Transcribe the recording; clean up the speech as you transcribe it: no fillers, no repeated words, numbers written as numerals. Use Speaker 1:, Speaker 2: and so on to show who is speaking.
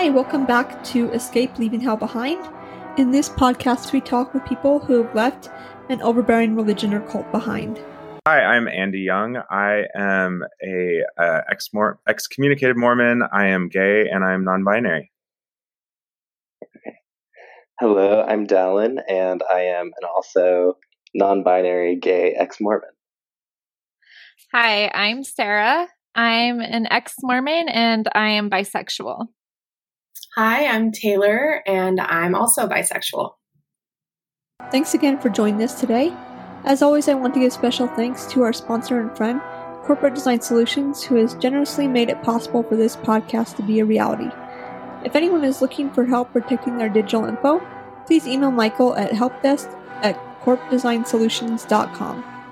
Speaker 1: Hi, welcome back to Escape Leaving Hell Behind. In this podcast, we talk with people who have left an overbearing religion or cult behind.
Speaker 2: Hi, I'm Andy Young. I am a excommunicated Mormon. I am gay and I'm non-binary.
Speaker 3: Hello, I'm Dallin, and I am an also non-binary gay ex-Mormon.
Speaker 4: Hi, I'm Sarah. I'm an ex-Mormon and I am bisexual.
Speaker 5: Hi, I'm Taylor, and I'm also bisexual.
Speaker 1: Thanks again for joining us today. As always, I want to give special thanks to our sponsor and friend, Corporate Design Solutions, who has generously made it possible for this podcast to be a reality. If anyone is looking for help protecting their digital info, please email Michael at helpdesk@corpdesignsolutions.com.